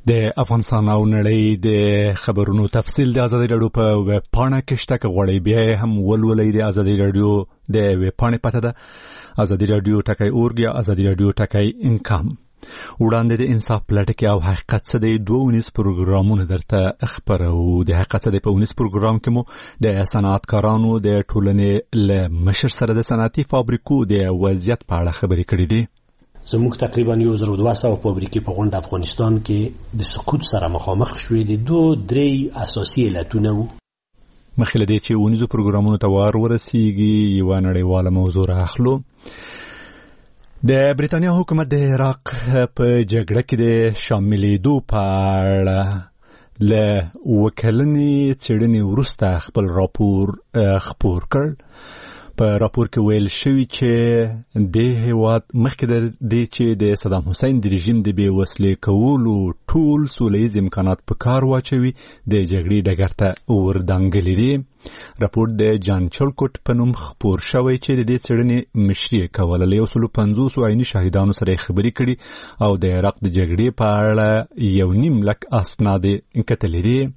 د افغانستان او نړۍ د خبرونو تفصیل د ازادي راډیو په ویب پاڼه کې شته که غواړئ بیا هم ولولئ د ازادي راډیو د ویب پاڼې پته ده ازادي راډیو ټکی .org یا ازادي راډیو ټکی انکم. وړاندې د انصاف پلټکي او حقیقت څه دی 2 پروګرامونه درته خبرو. د حقیقت څه دی په 19 پروګرام کې مو د صنعتکارانو د ټولنې له مشر سره د صنعتي فابریکو د وضعیت په اړه خبرې کړې دي. زموږ تقریبا 1200 فابریکې په غونډه افغانستان کې د سقوط سره مخامخ شوې دي. 2-3 اساسي علتونه وو. مخکې له دې چې ونیزو پروګرامونو ته ورسیږي یوه نړیواله موضوع راخلو. د بریتانیا حکومت د عراق په جګړه کې د شاملېدو په اړه له وکلنې څېړنې وروسته خپل راپور خپور کړ. په راپور کې ویل شوی چې د هیواد مخکې د دې چې د صدام حسین د رژیم د بې وسلې کولو ټول سولیز امکانات په کار واچوي د جګړې ډګر ته وردانګلي دي. راپور د جان چلکوټ په نوم خپور شوی چې د دې څېړنې مشري کوله. له 150 عیني شاهدانو سره خبرې کړي او د عراق د جګړې په اړه 1.5 لک اسناد کتلي دي.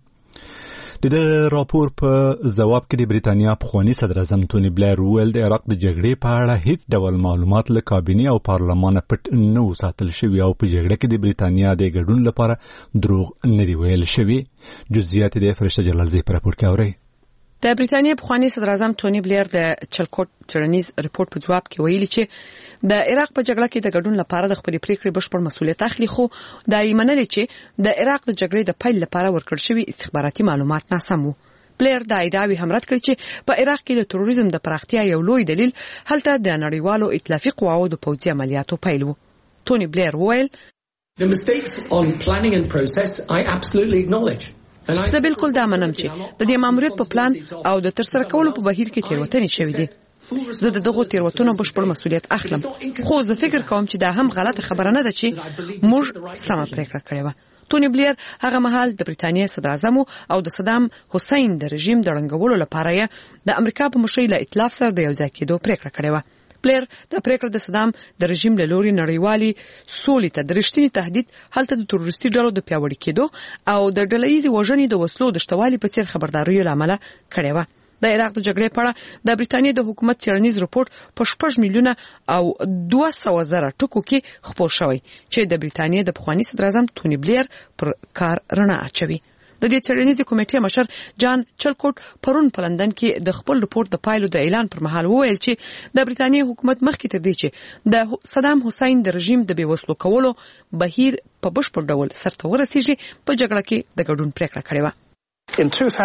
د راپور په جواب کې د بریتانیا پخوانی صدر اعظم توني بلیر ویل د عراق د جګړې په اړه هیڅ ډول معلومات له کابینې او پارلمان پټ نه ساتل شوی او په جګړه کې د بریتانیا د ګډون لپاره دروغ نه دی ویل شوی. جزئیات د فرشته جلالزی په راپور کې اوري. د بریتانیا پخوانی صدر اعظم توني بلیر د چلکوټ څېړنیز ریپورت په جواب کې ویلي چې د عراق په جګړه کې د ګډون لپاره د خپل پریکړې بشپړ مسؤلیت اخلي، خو دا یې منلي چې د عراق د جګړې د پیل لپاره ورکړل شوی استخباراتي معلومات ناسم وو. بلیر دا ادعاوې هم رد کړې چې په عراق کې د تروریزم د پراختیا یو لوی دلیل هلته د نړیوالو ائتلافي قواو د پوځي عملیاتو پیل وو. توني بلیر ویل The mistakes on planning and process I absolutely acknowledge. زه بالکل دا منم چې د دې ماموریت په پلان او د ترسره کولو په بهیر کې تیروتنې شوې دي. زه د دغو تیروتنو بشپړ مسؤلیت اخلم، خو زه فکر کوم چې دا هم غلطه خبره نه ده چې موږ سمه پریکړه کړې وه. توني بلیر هغه مهال د بریتانیا صدر اعظم او د صدام حسین د رژیم د ړنګولو لپاره یې د امریکا په مشرۍ له ائتلاف سره د یوځای کېدو پریکړه کړې وه. بلیر د پریکړه د صدام د رژیم له لوري نړیوالي سولې ته د رښتینی تهدید هلته د تروریستي ډلو د پیاوړي کېدو او د ډلهییزې وژنې د وسلو د شتوالي په څیر خبرداریو لامل کړې وه. د عراق د جګړې په اړه د بریتانیا د حکومت څېړنیز رپورت په 6 میلیونه او 200,000 ټکو کې خپور شوی چې د بریتانیا د پخوانی صدر اعظم توني بلیر پر کار رڼا اچوي. د دې څېړنیزې کمیټې مشر جان چلکوټ پرون په لندن کې د خپل رپورت د پایلو د اعلان پر مهال وویل چې د بریتانیا حکومت مخکې تر دې چې د صدام حسین د رژیم د بې وسلو کولو بهیر په بشپړ ډول سرته ورسیږي په جګړه کې د ګډون پریکړه کړې وه. In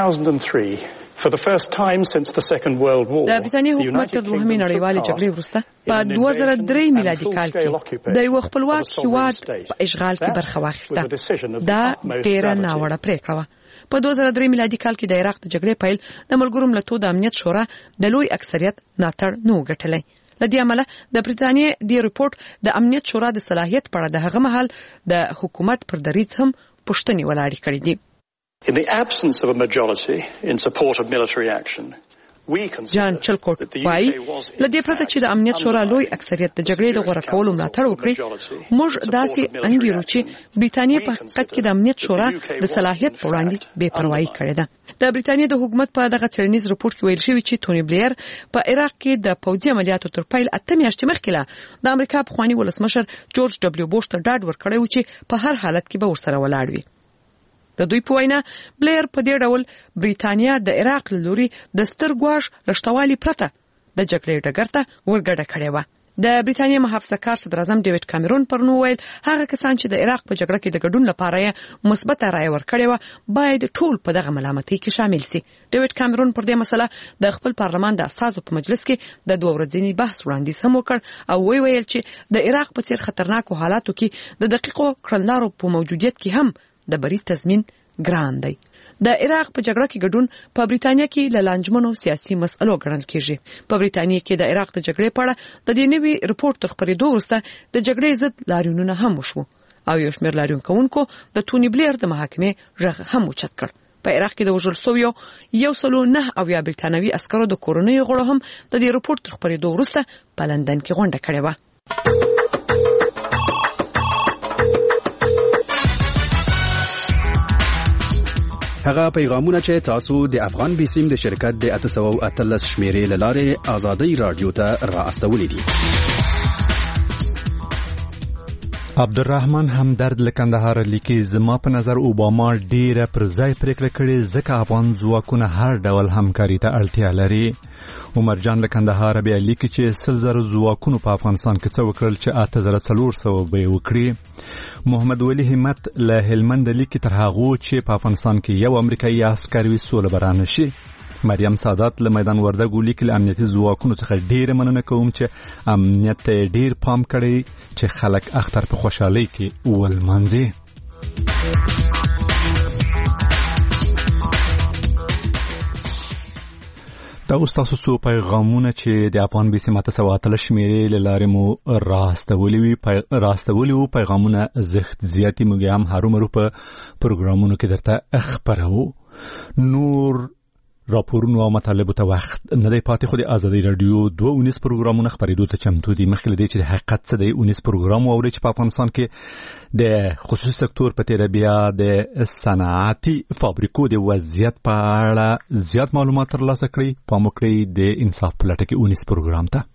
2003, for the first time since the Second World War, د بریتانیا حکومت تر دوهمې نړیوالې جګړې وروسته په 2003 میلادي کال کې د یو خپلواک هېواد په اشغال کې برخه واخیسته. دا ډېره ناوړه پریکړه وه. په 2003 میلادي کال کې د عراق د جګړې پیل د ملګرو ملتونو د امنیت شورا د لوی اکثریت ملاتړ نه وګټلی. له دې امله د بریتانیا د ریپورت د امنیت شورا د صلاحیت په اړه د هغه مهال د حکومت پر دریځ هم پوښتنې ولاړې کړې دي. In the absence of a majority in support of military action, جان چلکوټ وايي لدې پرته چې د امنیت شورا لوی اکثریت د جګړې د غوړه کولو ملاتړ وکړي، موږ داسې انګیرو چې بریتانیا په حقیقت کې د امنیت شورا د صلاحیت په وړاندې بې پروايي کړې ده. د بریتانیا د حکومت په دغه څېړنیز رپورت کې ویل شوی چې توني بلیر په عراق کې د پوځي عملیاتو تر پیل 8 میاشتې مخکې د امریکا پخوانی ولسمشر جورج ډبلیو بوش ته ډاډ ورکړی و چې په هر حالت کې به ورسره ولاړ وي. د دوی په وینا بلیر په دې ډول بریتانیا د عراق له لوري د ستر ګواښ لشتوالي پرته د جګړې ډګر ته ورګډه کړې وه. د بریتانیا محافظه کار صدر اعظم ډیوډ کامرون پرون ویل هغه کسان چې د عراق په جګړه کې د ګډون لپاره یې مثبت رائے ورکړې وه باید ټول په دغه ملامتۍ کې شامل سي. ډیوډ کامرون پر دې مسله د خپل پارلمان د استازو په مجلس کې د 2 ورځني بحث وړاندیز هم وکړ او ویل چې د عراق په څیر خطرناکو حالاتو کې د دقیقو کړنلارو په موجودیت کې هم د بری تضمین ګران دی. د عراق په جګړه کې ګډون په بریتانیا کې له لانجمنو سیاسي مسئلو ګڼل کېږي. په بریتانیا کې د عراق د جګړې په اړه د دې نوي رپورت تر خپرېدو وروسته د جګړې ضد لاریونونه هم وشو او یو شمېر لاریون کوونکو د توني بلیر د محاکمې غږ هم اوچت کړ. په عراق کې د وژل شویو 109 بریتانوي عسکرو د کورنیو غړو هم د دې رپورت تر خپرېدو وروسته په لندن کې غونډه کړې وه. هغه پیغامونه چې تاسو د افغان بیسیم د شرکت د 813 شمیرې لاره آزادۍ رادیو ته را استولې دي. عبدالرحمن همدرد لکندهار لیکي زما په نظر اوباما ډیره پر ځای پریکړه کړې ځکه افغان ځواکونه هر ډول همکاري ته اړتیا لري. عمر جان لکندهار بیا لیکي چې 100,000 ځواکونو په افغانستان کې څه وکړل چې 8400 به وکړي. محمد ولی همت له هلمند لیکي تر هغه چې په افغانستان کې یو امریکایي عسکر وي سوله برانه شي. مریم سادات له میدان وردګو لیکل امنیتي ځواکونو څخه ډیره مننه کوم چې امنیت ته ډیر پام کړی چې خلک اختر په خوشحالۍ کې ولمانځي. دا اوس تاسو څو پیغامونه چې د افغان بیسیم 813 شمیرې له لارې مو راستولي وو پیغامونه زښت زیاتې موږ هم هرومرو په پروګرامونو کې درته خبرو. نور راپورونو او مطالبو ته وخت نه دی پاتې خو د آزادۍ رادیو 219 پروګرامونه خبرېدو ته چمتو دي. مخکې له دې چې د حقیقت څه دی 19 پروګرام واورئ چې په افغانستان کې د خصوصي سکتور په تېره بیا د صنعتي فابریکو د وضعیت په اړه زیات معلومات ترلاسه کړئ. پام وکړئ د انصاف په لټه کې 19 پروګرام ته.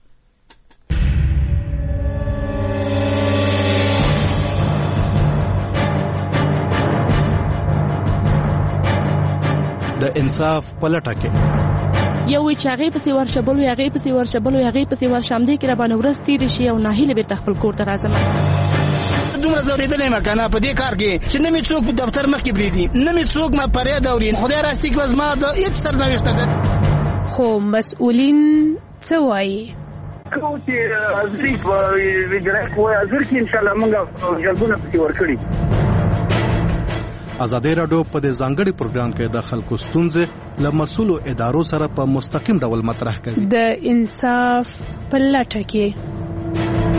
د انصاف پلټه کې یو وی چې هغه پسې ورشبلو هغه پسې ورشبلو هغه پسې ورشمدې کې را باندې ورستې شي او ناهیله به خپل کور ته راځم. دومره زوریدلې مکنه په دې کار کې چې نه می څوک په دفتر مخ کې بریدي نه می څوک ما پرې دورین خدای راستي کې وزما د هیڅ سرنوشت ده. خو مسؤلین څه وایي کو چې ازري ویجرای کوی ازر کې ان شاء الله موږ جلبونه پسې ورکړي. آزادۍ رادیو په دې ځانګړي پروګرام کې د خلکو ستونزې له مسؤلو ادارو سره په مستقیم ډول مطرح کوي. د انصاف په لټه کې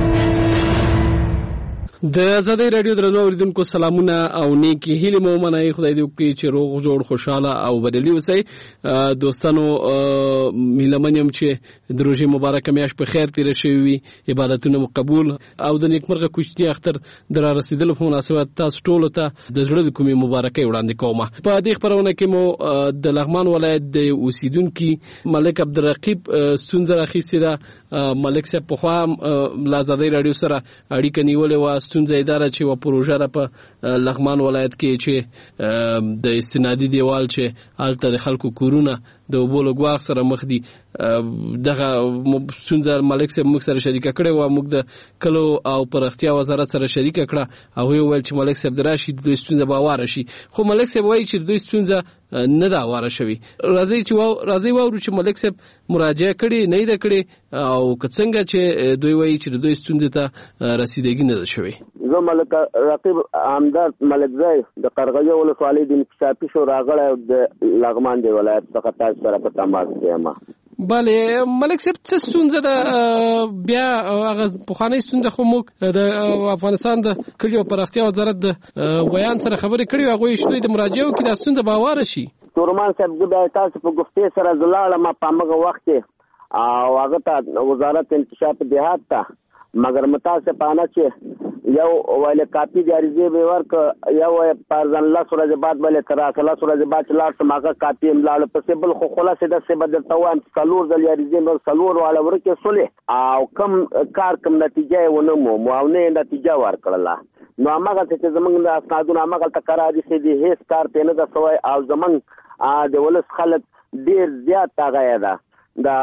د آزادۍ رادیو درنو اوریدونکو سلامونه او نیکی هیله مو منای. خدای دې وکړي چې روغ جوړ خوشاله او بدلی اوسئ. دوستانو میلمنیم چې د روزي مبارکه میاش په خیر تیر شي وي عبادتونه قبول او د نیکمرغه کوچنی اختر در رسیدلو په مناسبت تاسو ټول ته د زړه کومي مبارکي وړاندې کوم. په دې خبرونه کې مو د لغمان ولایت د اوسیدونکو ملک عبدالرقیب ستونزه راخیسته ده. ملک صاحب په خوا د آزادۍ رادیو سره اړیکه نیولې و ستونزه اداره چې و پروژه را په لغمان ولایت کې چې د استنادي دیوال چې الته د خلکو کورونه د وبولو غواخ سره مخ دي دغه ستونزه ملک صاحب موږ سره شریک کړي و موږ د کلو او پرختیا وزارت سره شریک کړه او ویل چې ملک صاحب دراشي د ستونزه باور شي خو ملک صاحب وایي چې د ستونزه نه دا واره شوی. راځي وورو چې ملک صاحب مراجعه کړي نه ده کړي او څنګه چې دوی وایي چې د ستونزې ته رسیدګي نه ده شوی. زه ملک رقیب همدرد ملکزی د قرغیو ولسوالۍ د انکشافي شورا غړی د لغمان دی ولایت څخه تاسو سره په تماس یم. بله ملک صاحب څه ستونزه ده بیا هغه پخوانی ستونزه خو موږ د افغانستان د کلیو پراختیا وزارت د ویان سره خبرې کړې هغه شوی د مراجعو کې د ستونزه باور شي. تورمان صاحب د تاسو په گفتې سره زلاله ما په هغه وخت او هغه ته وزارت انکشاف دیهات ته مگر متاسفانه چې یو ویل کاپی د عریضې به ورک یو پرځن الله سورج بعد بلې تر اصله سورج بعد لاړ سماګه کاپی املاله پسې بل خو خلاصې د څه بدل توان څلور د عریضې نو څلور والا ورکه صلح او کم کار کم نتیجه ونه موونه نتیجه ورکړله. نو هغه چې زمونږ د اسنادونو هغه تکرار دي چې هیڅ کار پېنه د سوای او زمونږ د ولس خلک ډیر زیات تاغه ده دا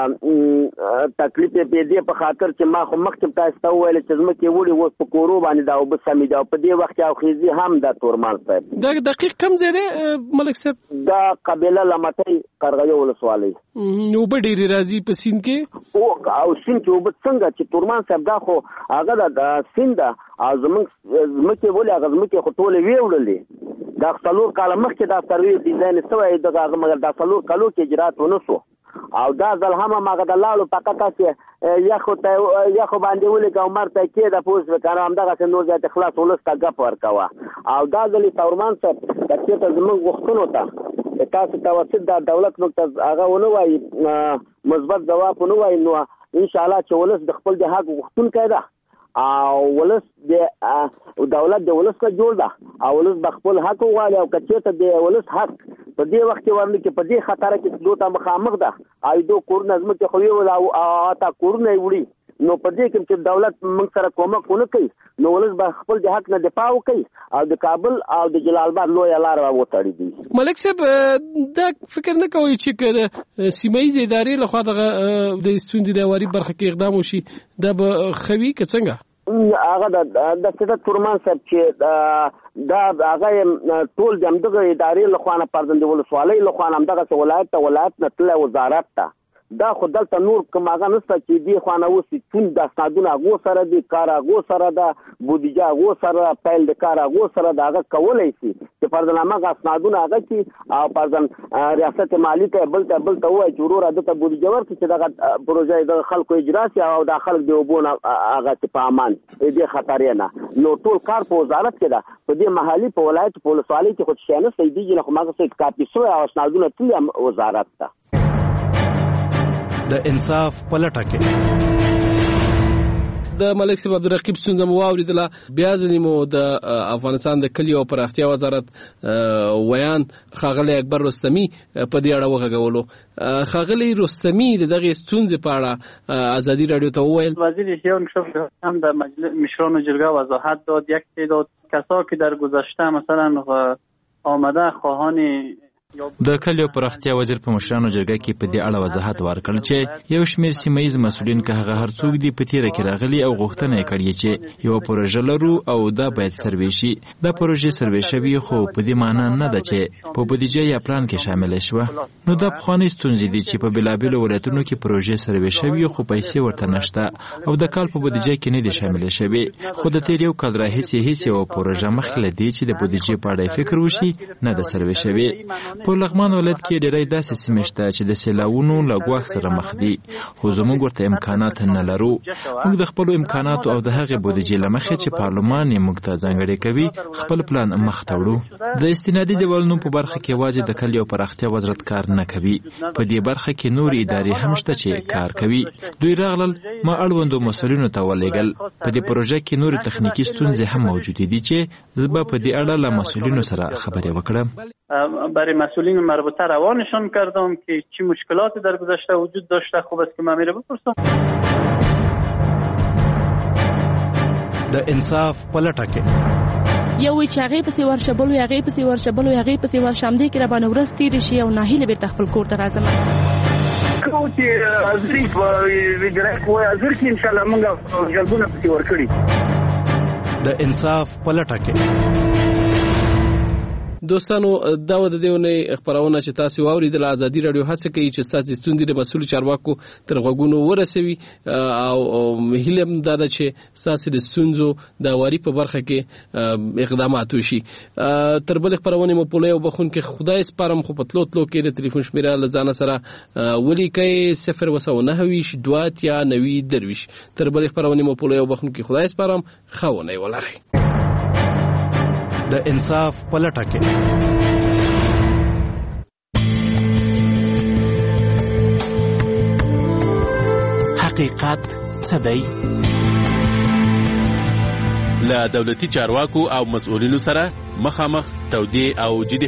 تکلیف په دې په خاطر چې ما خو مخکې تاسو ته ویل چې زمکه وړي وس په کورو باندې دا وب سمې دا په دې وخت او خيزي هم د تورمان صاحب دا دقیق کم زیاده ملک صاحب دا قبيله لمتي قرغیو ولسوالۍ نو به ډیر راځي په سین کې او سین کې وب څنګه چې تورمان صاحب دا خو هغه د سین دا زمکه ولې هغه زمکه خو ټول ویوړلې دا څلور کاله مخکې دا سروي ډیزاین سوی دا مګر دا څلور کالو کې اجرات ونسو او دا ځل هم هغه د لاړو فقط چې یخو باندې ولګ او مرته کې د پوس وکړه هم دغه نور ځای خلاص ولسته غپ ورکوه او دا ځل تورمان صاحب د چې زموږ وختونو ته تاسو توسط د دولت نقطه هغه ونه وای مثبت جواب ونه وای نو ان شاء الله چې ولس د خپل د حق وختون کړه او ولس د دولت د ولس ته جوړ ده او ولس د خپل حق غواړي او کچې ته د ولس حق په دې وخت کې ورنه کې په دې خطر کې دوه تا مخامخ ده ایدو کورونه زمکه خو یو او تا کورونه وړي نو په دې کې چې دولت موږ سره کومک ونه کوي نو ولس به خپل د حق نه دفاع وکړي او د کابل او د جلال آباد لوی لار وتړي دي. ملک صاحب دا فکر نه کوي چې د سیمایي ادارې لخوا د ستونزې د واري برخه کې اقدام وشي دا به خوي که څنګه؟ هغه د سیادت فرمان صاحب چې دا هغه ټول دغه ادارې لخوا نه پردند ولسوالۍ لخوا نه دغه ولایت نه تل وزارت ته دا خو دلته نور کوم هغه نشته چې دی خوانه وسی ټول د اسنادونه غو سره دی کار غو سره دا بودیجه غو سره پیل د کار غو سره دا کولای شي چې پردنامه غ اسنادونه هغه چې او پردن ریاست مالی ته بل ته وای چې ورور د بودیجه ورکړي چې دا پروژه د خلکو اجرا شي او د خلک دی وبونه هغه په امان دې خطر نه نو ټول کار په وزارت کې ده په دې محلي په ولایت په ولسوالۍ کې خو شانه سیدی نه خو ماغه څه کاپی سو او اسنادونه ټول وزارت ته د انصاف پلټه کې د ملک صاحب عبدالرقیب ستونزه مو واوریدله بیا ځنې مو د افغانستان د کلیو او پراختیا وزارت ویان ښاغلی اکبر رستمي په دې اړه وغږولو. ښاغلی رستمي د دغې ستونزې په اړه ازادي راډیو ته وویل وزیر اشیاء نشف هم در مشران جرگه وضاحت داد یک تعداد کسا که در گذشته مثلا آمده خواهان د کلیو پراختیا وزیر په مشرانو جرګه کې په دې اړه وضاحت ورکړ چې یو شمېر سیمه‌ییز مسؤلین که هغه هر څوک دي په تیره کې راغلي او غوښتنه یې کړې چې یو پروژه لرو او دا باید سروې شي. دا پروژه سروې شوي خو په دې معنی نه ده چې په بودیجه یا پلان کې شامل شوه. نو دا پخوانۍ ستونزې دي چې په بېلابېلو ولایتونو کې پروژې سروې شوي خو پیسې ورته نشته او د کال په بودیجه کې نه دي شامل شوي. خو د تیر یو کال راهیسې هیڅ یوه پروژه مخکې له دې چې د بودیجې په اړه فکر وشي نه ده سروې شوې. په لغمان ولایت کې ډېری داسې سیمې شته چې د سیلاوونو له ګواښ سره مخ دي خو زموږ ورته امکانات نه لرو. موږ د خپلو امکاناتو او د هغې بودیجې له مخې چې پارلمان یې موږ ته ځانګړی کوي خپل پلان مخ ته وړو. د استنادي دیوالونو په برخه کې یوازې د کلیو پراختیا وزارت کار نه کوي. په دې برخه کې نورې ادارې هم شته چې کار کوي. دوی راغلل ما اړوندو مسؤلینو ته ولېږل. په دې پروژه کې نورې تخنیکي ستونزې هم موجودې دي چې زه به په دې اړه له مسؤلینو سره خبرې وکړم. برای مسئولین مربوطه روانشان کردم که چی مشکلاتی در گذشته وجود داشته. خوب است که من میره بپرسم. د انصاف پلټه کې یو چې هغه پسې ورشبلو هغه پسې ورشبلو هغه پسې ورشمدې کې را باندې ورستې رشي او ناهیله بیرته خپل کور ته راځم. کوتي ازري وګړه کوی ازر کې ان شاء الله موږ جلبونه پسې ورکړي. د انصاف پلټه کې دوستانو دا و د دې خبرونه چې تاسو واوریدل ازادي رادیو هڅه کوي چې تاسو ستوندې د مسؤل چارواکو تر غوګونو ورسوي او هیلم دا چې تاسو د ستونزو د واری په برخه کې اقدامات وشي. تر بل خبرونه مو په لوي وبخون کې خدای سپارم خو پتلو کې د ټلیفون شمیره لزانه سره ولیکي 029 دوات یا 90 درویش. تر بل خبرونه مو په لوي وبخون کې خدای سپارم خونه ولري. د انصاف پلټه کې حقیقت څه دی؟ له دولتي چارواکو او مسؤلینو سره مخامخ تودې او جدي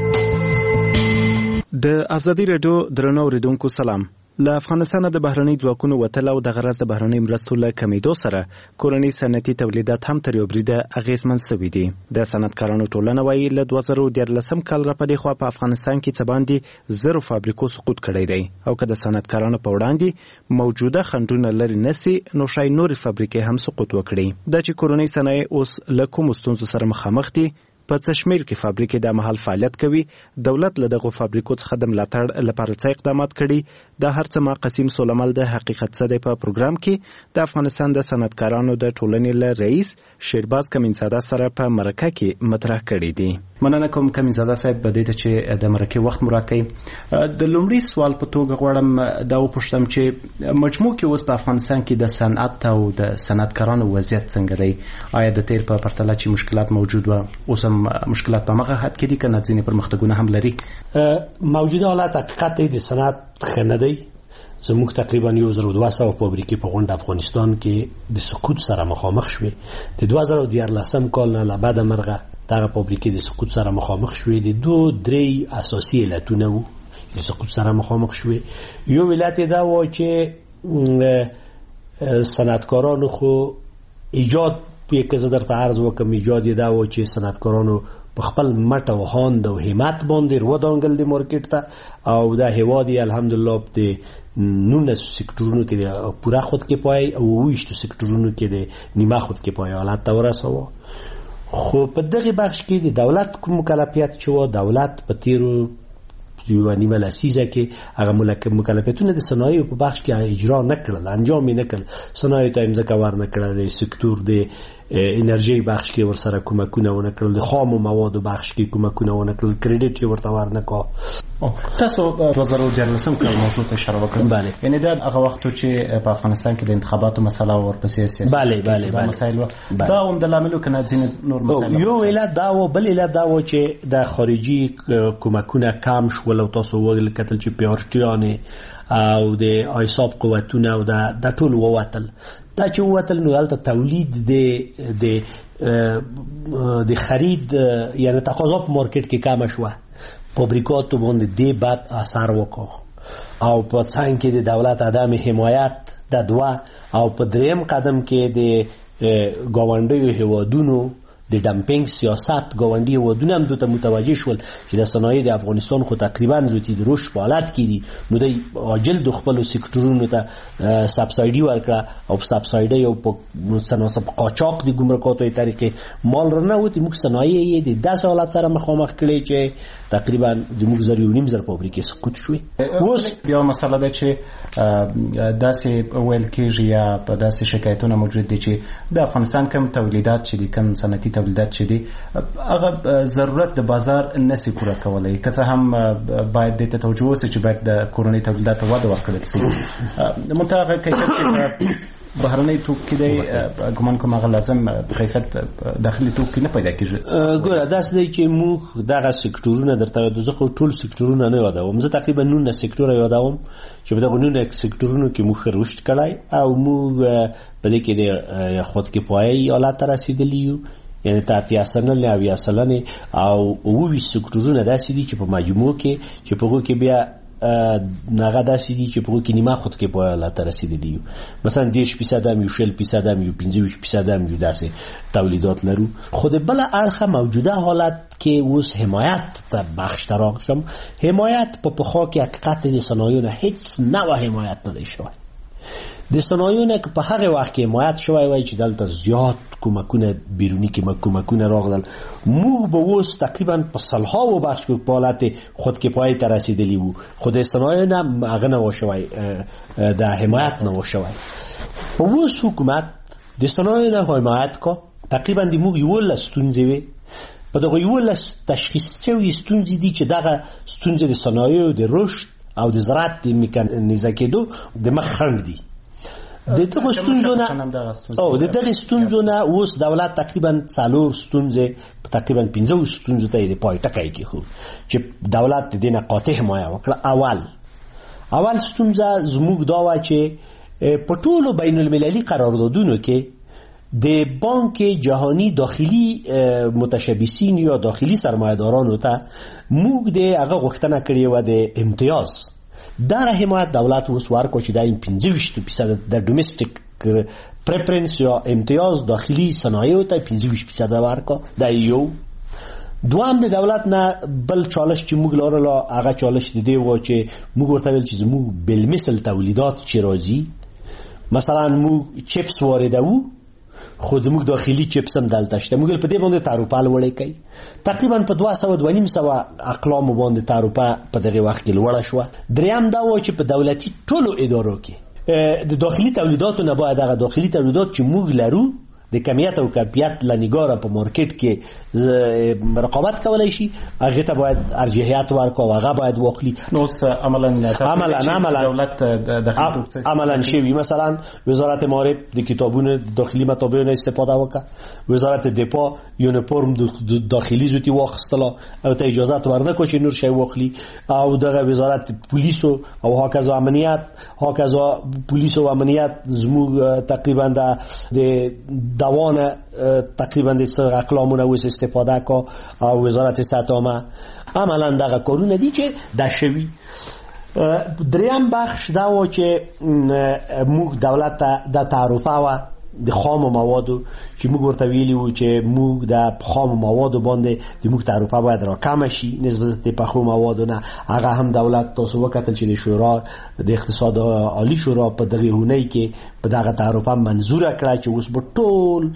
خبرې. د ازادي رادیو درنو اوریدونکو سلام. له افغانستان د بهرنۍ ځواکونو وتل او د غرض د بهرنۍ مرستو له کمیدو سره کورنۍ صنعتي تولیدات هم تر یو بریده اغیزمن شوي دي. د صنعتکارانو ټولنه وایي له 2014 کال را پدې خوا په افغانستان کې څه باندې 0 فابریکو سقوط کړی دی او که د صنعتکارانو په وړاندې موجوده خنډونه لري نسی نو شای نورې فابریکې هم سقوط وکړي. دا چې کورنۍ صنایع اوس له کومو ستونزو سره مخامخ دي په څشمیر کې فابریکې د محل فعالیت کوي. دولت له دغه فابریکو څخه د ملاتړ لپاره څه اقدامات کړي د هر څه ما قسیم سولمل د حقیقت څه دی په پروګرام کې د افغانستان د صنعتکارانو د ټولنې له رئیس شیرباز کمینزاده سره په مرکه کې مطرح کړي دي. مننه کوم کمینزاده صاحب بده ته چې د مرکه وخت مراکې. د لومړي سوال په توګه غواړم دا وپوښتم چې مجموع کې اوس په افغانستان کې د صنعت او د صنعتکارانو وضعیت څنګه دی؟ آیا د تیر په پرتله چې مشکلات موجود و اوس هم مشکلات په مغه حد کې دي کنه ځینې پرمختګونه هم لري؟ موجوده حالات حقیقت د صنعت خندي زموږ تقریبا 1200 فابریکې په غونډه افغانستان کې د سقوط سره مخامخ شوې. د 2014 کال نه بعد مرغه دغه فابریکې د سقوط سره مخامخ شوې. د 2-3 اساسي علتونه وو د سقوط سره مخامخ شوې. یو علت دا و چې صنعتکارانو خو ایجاد په کزه درته عرض وکم ایجاد دا و چې صنعتکارانو په خپل مټ او هاند او همت باندې ودانګل د مارکیټ ته او دا هوادي الحمدلله د 19 سکتورونو کې د پوره خود کې پای او 20 سکتورونو کې د نیمه خود کې پای حالت ته ورساوه. خو په دغه بخش کې د دولت کوم مکلفیت چې و دولت په تیرو یو نیمه لسیزه کې هغه مکلفیتونه د صنایع په بخش کې اجرا نکړل انجام یې نکړل. صنایع ته ځکه ور نکړل د سکتور د انرژي بخش کې ورسره کومکونه ونه کړل د خام موادو بخش کې کومکونه ونه کړل کریډټ یې ورته ور نه کا. تاسو 2014 کال موضوع ته اشاره وکړه یعنی دا هغه وخت چې په افغانستان کې د انتخاباتو مسله ورپسې سیاسي بله مسایل دا هم د لاملو کنه ځین نور مسایل یو علت دا و بل علت دا و چې د خارجي کومکونه کم شول او تاسو وګل کتل چې پیارټیانه او د ایساب قوتونه او د ټول ووتل دا چې ووتل نو دلته تولید د خرید یعنی تقاضا په مارکیټ کې کم شوه فابریکاتو باندې دی بد اثر وکړ او په څنګه کې د دولت عدم حمایت د دوا او په دریم قدم کې د ګاونډیو هوادونو د ډمپینګ سیاست ګاونډي هوادونه هم دوی ته متوجه شول چې د صنایع د افغانستان خو تقریبا زوتی د روش په حالت کې دي نو د عاجل د خپل سکتورونو ته سبسایډي ورکړه او سبسایډي او په صنعت په قاچاق د ګمرکاتو طریقې مال رنه وتی موږ صنایع د 10 حالت سره مخامخ کړي چې تقریبا زموږ زریو نیم زر فابریکې سقوط شوې. اوس بیا مسله ده چې داسې ویل کېږي یا په داسې شکایتونه موجود دي چې د افغانستان کم تولیدات چې دي کم صنعتي تولیدات چې دي هغه ضرورت د بازار نشي پوره کولای که څه هم باید د توجه وشي چې باید د کورنۍ تولیدات وده ورکړل شي. متأخر کیفیت چې بهرنۍ توکي دی ګمان کوم هغه لازم کیفیت داخلي توکي نه پیدا کیږي. ګوره داسې دی چې موږ دغه سکتورونه درته دغه ټول سکتورونه نه یادوم زه تقریبا 9 سکتور یادوم چې په دغه 9 سکتورونو کې موږ رشد کړای او موږ په دې کې د خود کې پایي حالت رسیدلی یو یعنی تا سنل او یا سلنه او 20 سکتورونه داسې دي چې په مجموع کې چې په هغه کې بیا نغه داسې دي چې په کې نیمه خود کې په حالت رسیدلی مثلا 10% هم یو 10% هم یو 25% هم یو داسې تولیدات لرو. خود بل اړخه موجوده حالت کې اوس حمایت ته بخش تراغ شم حمایت په پخوا کې حقیقت د صنایع نه هیڅ نوع حمایت نه شوی د صنایع نه په هغه وخت کې حمایت شوی وای چې دلته زیات کومکونه بیرونی کې کومکونه راغلل موږ به اوس تقریبا په سالها و بخش په حالت خود کې پای ته رسیدلی وو خود صنایع نه هغه نه وشوي د حمایت نه وشوي. په اوس حکومت د صنایع نه حمایت کو تقریبا د موږ یو لستونځي وي په دغه یو لست تشخیص شوی ستونځي دي چې دغه ستونځي د صنایع د رشد او د زراعت د میکانیزه کېدو د مخخند دي د دغه ستونزونه اوس دولت تقریبا 4 ستونزې تقریبا 15 ستونزې ته د پای ټکای کې خو چې دولت د دینه قاطع حمایت وکړه. اول ستونزه زموږ دا و چې په ټولو بین المللي قراردادونو کې د بانک جهانی داخلي متشبثین یا داخلي سرمایه‌دارانو ته موږ د هغه غوښتنه کړې و د امتیاز دا حمایت دولت اوس ورکو چې دا 25% د ډومېسټک پریفرنس یا امتیاز داخلي صنایع ته 25% ورکو دا یو. دوام د دولت نه بل چالش چې موږ لرلو هغه چالش دی و چې موږ ورته ویل چې موږ بل مثل تولیدات چې راځي مثلا موږ چپس واردوو خود موږ داخلي چپس هم دلته شته موږ په دې باندې تعرفه لوړې کوي تقریبا په 200 اقلام باندې تعرفه په دغه وخت کې لوړه شو. دریم دا و چې په دولتي ټولو ادارو کې د داخلي تولیداتو نه باید هغه داخلي تولیدات چې موږ لرو د کمیت او کیفیت لنګاره په مارکیټ کې رقابت کولای شي هغه ته باید ارجحیت ورکړو هغه باید واخلي. نو عملا دولت عملا شوی مثلا وزارت مالیه د کتابونو داخلي مطابعونه استفاده وکړه وزارت دفاع یونیفرم داخلي زوتی واخستله او ته اجازه ورنکړه چې نور شی واخلي او دغه وزارت پولیس او هکذا امنیت هکذا پولیس او امنیت زموږ تقریبا د دوانه تقریبا د اقلامونه اوس استفاده کا او وزارت صحت عامه عملا دغه کارونه دي چې دا شوي. دریم بخش دا و چې موږ دولت ته د تعرفه و د خام موادو چې موږ ورته ویلي وو چې موږ د خام موادو باندې د موږ تعرفه باید راکمه شي نسبت د پخو موادو نه. هغه هم دولت تاسو وکتل چې د شورا د اقتصاد عالی شورا په دغه هونی کې په دغه تعرفه منظوره کړه چې اوس به ټول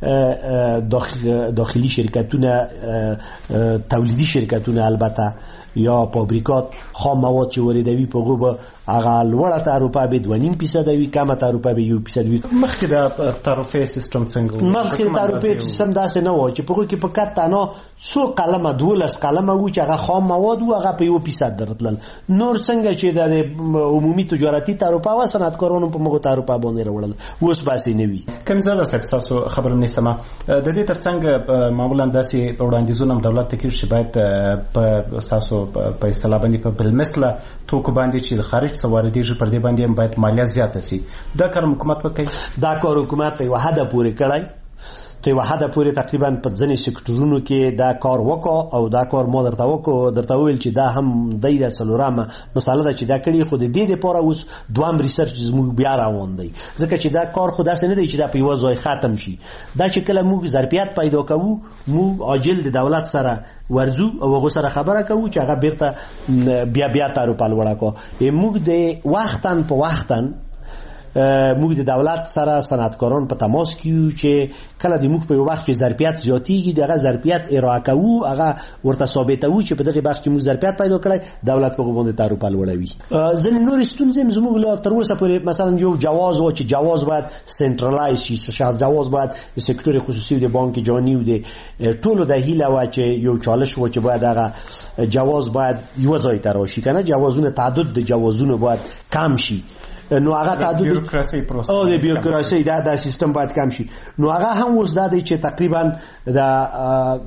داخلي شرکتونه تولیدي شرکتونه البته یا فابریکات خام مواد چې واردوي په هغه هغه لوړه تعرفه به 2.5% وي، کمه تعرفه به 1% وي. مخکې د تعرفې سیستم څنګه و؟ مخکې تعرفې سیستم داسې نه و چې په هغه کې په کته نه څو قلمه 12 قلمه و چې هغه خام مواد و هغه په 1% درتلل. نور څنګه چې د عمومي تجارتي تعرفه او صنعتکارانو په مغو تعرفه باندې راوړل اوس باسي نه وي. کوم زړه صاحب تاسو خبر نه سم د دې ترڅنګ معمولا داسې وړاندیزونه دولت ته کوي چې باید په اساسو په اصطلاح باندې په بل مثله توکو باندې چې خارج سواردیږي پر دې باندې هم باید مالیه زیاته سي. دا کار حکومت وکړي. دا کار حکومت یو حد پورې کړی، ته یو حد پورې تقریبا په ځینې سکتورونو کې دا کار وکړو او دا کار مو درته ویل چې دا هم د څلورمه مسله ده چې دا کړي خو د دې لپاره اوس دوام ریسرچ زموږ بیا روان دی ځکه چې دا کار خو داسې نه دی چې دا په یو ځای ختم شي. دا چې کله موږ ظرفیت پیدا کوو موږ عاجل د دولت سره ورزو او هغه سره خبره کوو چې هغه بیرته بیا تعرفه لوړه کو. موږ د وختن په وختن موږ د دولت سره صنعتکاران په تماس کیو چې کله د موږ په وخت کې ظرفیت زیاتیږي دغه ظرفیت ارائه کوو هغه ورته ثابتوي چې په دغه بخش کې موږ ظرفیت پیدا کړی دولت په باندې تعرفه لوړوي. ځین نور ستونزې زموږ لا تر اوسه پورې مثلا یو جواز او چې جواز باید سنټرالایز شي، شاید جواز باید د سکتور خصوصي د بانک جهانی او د ټولو د هیله و چې یو چالش و چې باید هغه جواز باید یو ځای ته راشي کنه جوازونه تعدد د جوازونو باید کم شي. نو هغه تعدد بیروکراسي پروسه او د بیروکراسي دا سیستم باید کم شي. نو هغه هم اوس دا دی چې تقریبا دا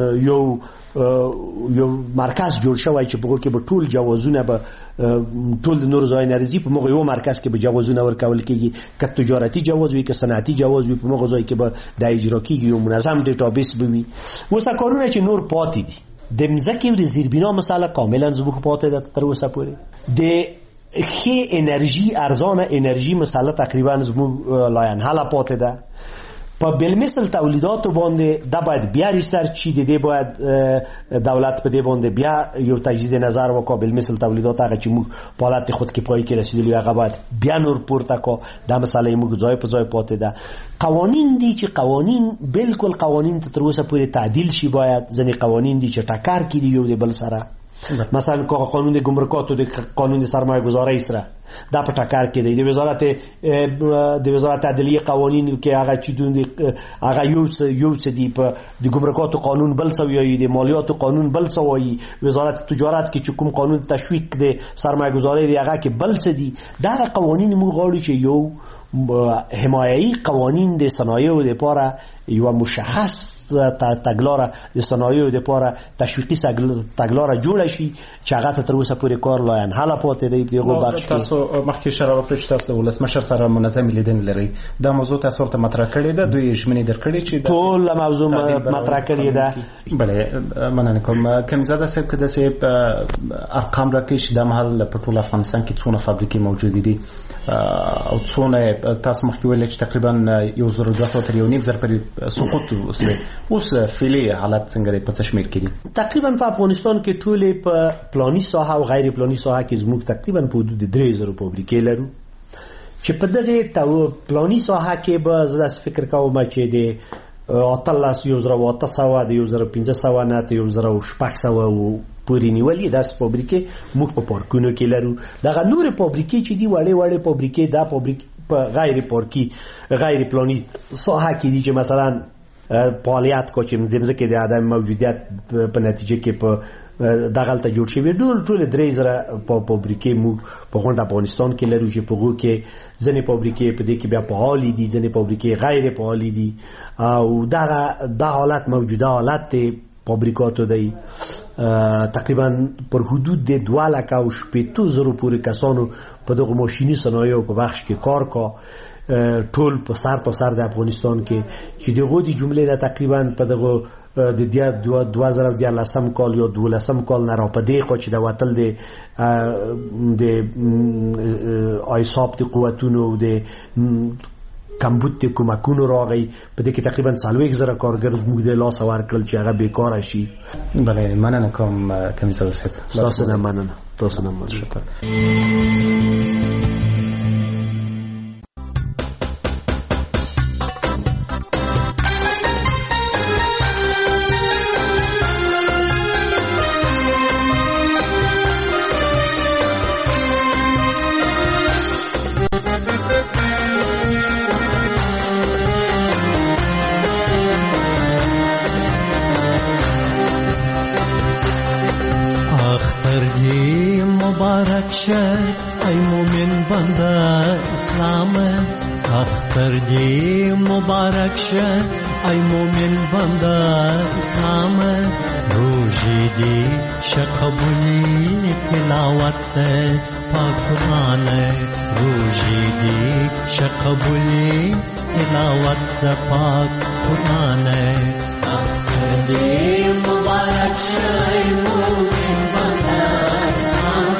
یو مرکز جوړ شوی چې په هغه کې به ټول جوازونه به ټول د نور ځای نارضی په موږ یو مرکز کې به جوازونه ورکول کېږي که تجارتي جواز وي که صنعتي جواز وي په موږ ځای کې به د اجرا کېږي یو منظم ډیټابیس به وي. اوس کارونه چې نور پاتې دي د مځکې او د زیربنا مسله کاملا زموږ پاتې ده تر اوسه پورې. د خی انرژی ارزان انرژی مسئله تقریبا زموږ لاین حالا پاتې ده. په بل مثل تولیداتو باندې دا باید بیا ریسرچ شي، د دې باید دولت په دې باندې بیا یو تجدید نظر وکړي. بل مثل تولیدات هغه چې موږ په حالت خودکفایي کې رسیدلی هغه باید بیا نور پورته کو. دا مسئله موږ ځای په ځای پاتې ده. قوانین دي چې قوانین بالکل قوانین ته تر اوسه پورې تعدیل شي. باید ځینې قوانین دي چې ټکر کړي یو د بل سره، مثلا قانون د ګمرکاتو د قانون د سرمایه گذاری سره دا په ټکر کې دی. د وزارت عدلیه قوانین کې هغه چې دوی هغه یو څه دی په د ګمرکاتو قانون بل څه وایي، د مالیاتو قانون بل څه وایي، وزارت تجارت کې چې کوم قانون تشویق د سرمایه گذاری دی هغه کې بل څه دی. دا قوانین موږ غواړو چې یو حمایوي قوانین د صنایعو لپاره یو مشخص تګلاره د صنایعو لپاره تشویقي تګلاره جوړه شي چې هغه تر اوسه پورې کار لا نه حاله پاتې دی. دغه بخش تاسو مخکې اشاره وکړه چې تاسو ولسمشر سره منظم لیدنې لري. دا موضوع تاسو ته مطرح کړې ده، دوی ژمنې درکړې چې ټول موضوع مطرح کړې ده. بله مننه کوم. کمزاده صاحب که داسې ارقام راکړي چې د مهال په ټول افغانستان کې څونه فابریکې موجودې دي او څونه تاسو مخکې ویل چې تقریبا 1200 تر 1.5 پورې سقوط وسله. اوس فعلی حالت څنګه دی په تشمیر کې دي؟ تقریبا په افغانستان کې ټولې په پلاني ساحه او غیر پلاني ساحه کې زموږ تقریبا په حدود 3000 فابریکې لرو چې په دغه پلاني ساحه کې به زه داسې فکر کوم چې د 1800 د 1500 نه ته 1600 پورې نیولې داس فابریکې موږ په پارکونو کې لرو. دغه نور فابریکې چې دی وړې فابریکې دا فابریکې په غیر پلاني ساحه کې دي چې مثلا فعالیت کو چې زمزکه د عدم موجودیت په نتیجه کې په دغلته جوړ شوی ټول 3000 فابریکې موږ په غونډه افغانستان کې لرو چې په هغه کې ځنې فابریکې په دې کې بیا فعال دي، ځنې فابریکې غیر فعال دي او دا حالت موجوده حالت دی فابریکاتو دی. تقریبا پر حدود د 2,80,000 پورې کسانو په دغه ماشینی صنایعو په بخش کې کار کا. ټول په سر تو سر د افغانستان کې چې دغه د جملې نه تقریبا په دغه د 2013 کال یا 12 کال نه را پدې خو چې د وتل د آیساب د قوتونو د کمبود د کومکونو راغی په دې کې تقریبا 40,000 کارګر موږ د لاس ورکړل چې هغه بیکاره شي. بله مننه کوم کمیسر صاحب. تاسو نه مننه. شکر. ای مومن بنده اسلام اختر دی مبارک شه ای مومن بنده اسلام روزی دی شقبولی تلاوت پاک قرآن روزی دی شقبولی تلاوت پاک قرآن اختر دی مبارک شه ای مومن بنده اسلام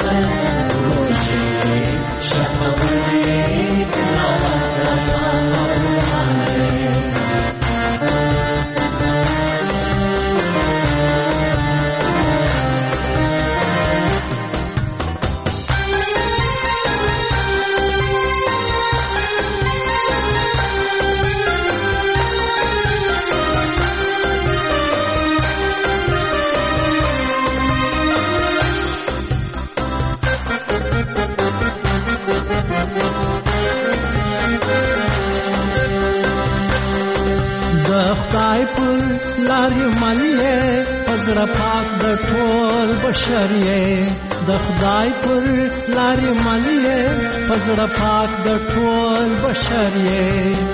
پزړه پاک د ټول بشریه د خدای پر لارې مليه پزړه پاک د ټول بشریه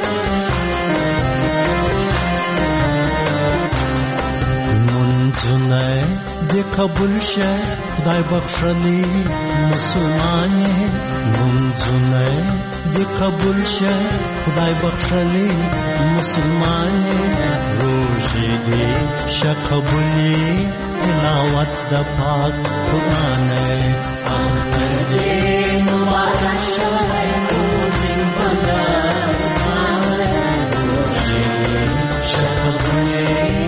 منځونه دې قبول شه خدای بخښلي مسلمانې منځونه دې قبول شه خدای بخښلي مسلمانې روزي دې شقبولي تلاوت د پاک قرآن اختر دې مبارک شه مومن بنده اسلام روزي دې شقبولي